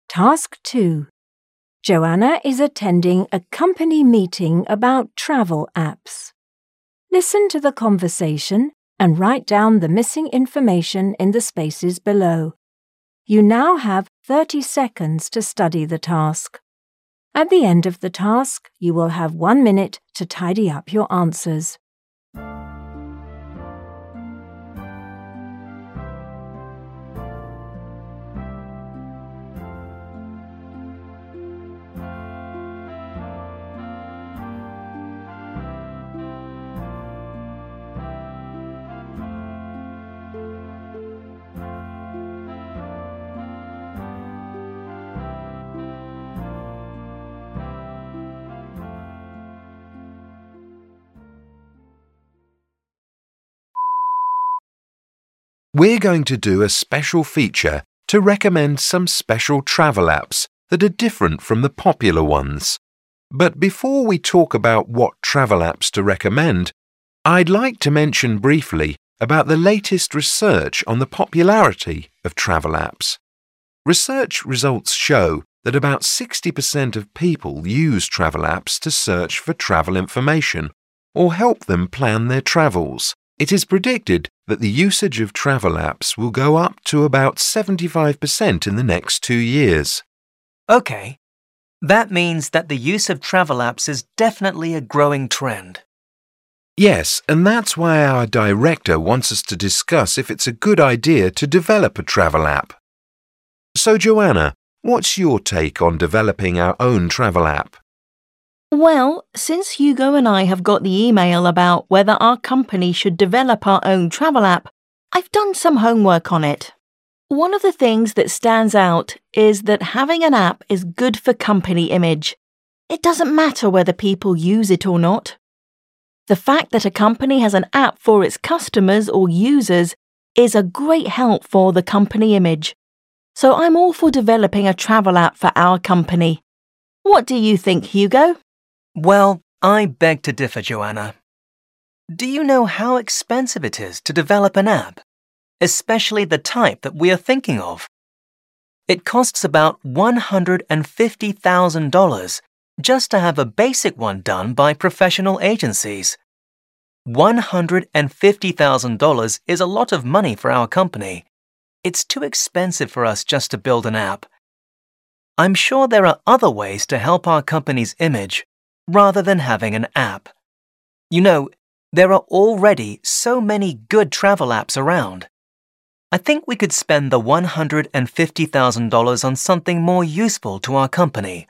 Task 2. Joanna is attending a company meeting about travel apps. Listen to the conversation and write down the missing information in the spaces below. You now have 30 seconds to study the task. At the end of the task, you will have 1 minute to tidy up your answers. We're going to do a special feature to recommend some special travel apps that are different from the popular ones. But before we talk about what travel apps to recommend, I'd like to mention briefly about the latest research on the popularity of travel apps. Research results show that about 60% of people use travel apps to search for travel information or help them plan their travels. It is predicted that the usage of travel apps will go up to about 75% in the next 2 years. Okay. That means that the use of travel apps is definitely a growing trend. Yes, and that's why our director wants us to discuss if it's a good idea to develop a travel app. So, Joanna, what's your take on developing our own travel app? Well, since Hugo and I have got the email about whether our company should develop our own travel app, I've done some homework on it. One of the things that stands out is that having an app is good for company image. It doesn't matter whether people use it or not. The fact that a company has an app for its customers or users is a great help for the company image. So I'm all for developing a travel app for our company. What do you think, Hugo? Well, I beg to differ, Joanna. Do you know how expensive it is to develop an app, especially the type that we are thinking of? It costs about $150,000 just to have a basic one done by professional agencies. $150,000 is a lot of money for our company. It's too expensive for us just to build an app. I'm sure there are other ways to help our company's image rather than having an app. You know, there are already so many good travel apps around. I think we could spend the $150,000 on something more useful to our company.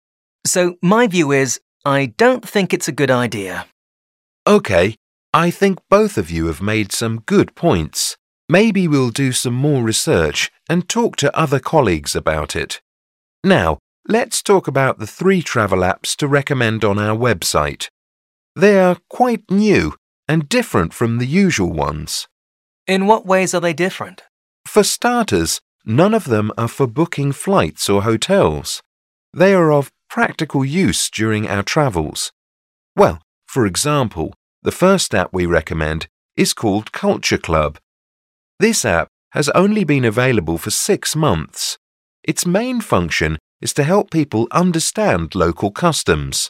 So my view is, I don't think it's a good idea. Okay, I think both of you have made some good points. Maybe we'll do some more research and talk to other colleagues about it. Now, let's talk about the 3 travel apps to recommend on our website. They are quite new and different from the usual ones. In what ways are they different? For starters, none of them are for booking flights or hotels. They are of practical use during our travels. Well, for example, the first app we recommend is called Culture Club. This app has only been available for 6 months. Its main function is to help people understand local customs.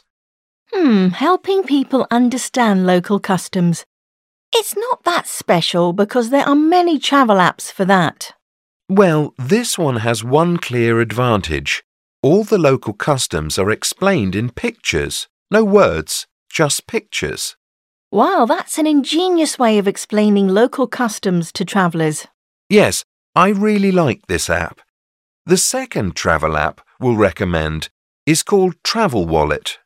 Helping people understand local customs. It's not that special because there are many travel apps for that. Well, this one has one clear advantage. All the local customs are explained in pictures. No words, just pictures. Wow, that's an ingenious way of explaining local customs to travellers. Yes, I really like this app. The second travel app we'll recommend is called Travel Wallet.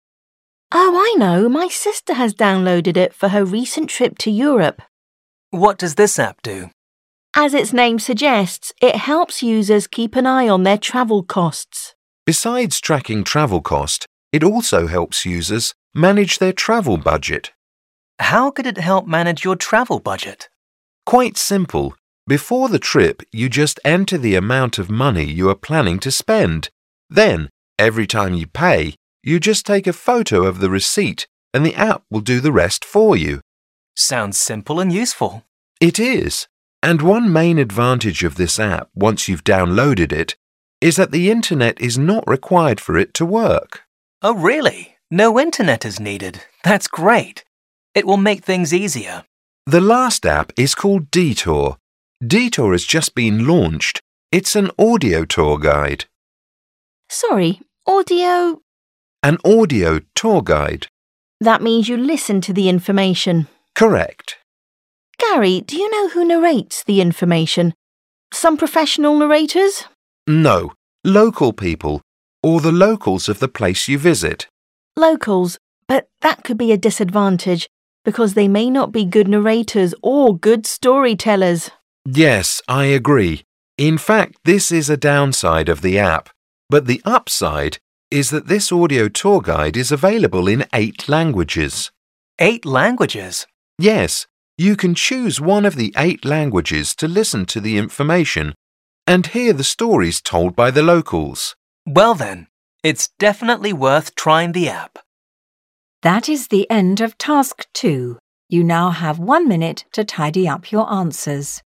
Oh, I know. My sister has downloaded it for her recent trip to Europe. What does this app do? As its name suggests, it helps users keep an eye on their travel costs. Besides tracking travel cost, it also helps users manage their travel budget. How could it help manage your travel budget? Quite simple. Before the trip, you just enter the amount of money you are planning to spend. Then, every time you pay, you just take a photo of the receipt and the app will do the rest for you. Sounds simple and useful. It is. And one main advantage of this app, once you've downloaded it, is that the internet is not required for it to work. Oh, really? No internet is needed. That's great. It will make things easier. The last app is called Detour. Detour has just been launched. It's an audio tour guide. Sorry, audio? An audio tour guide. That means you listen to the information. Correct. Gary, do you know who narrates the information? Some professional narrators? No, local people, or the locals of the place you visit. Locals, but that could be a disadvantage because they may not be good narrators or good storytellers. Yes, I agree. In fact, this is a downside of the app, but the upside is that this audio tour guide is available in 8 languages. 8 languages? Yes, you can choose one of the 8 languages to listen to the information and hear the stories told by the locals. Well then, it's definitely worth trying the app. That is the end of task 2. You now have 1 minute to tidy up your answers.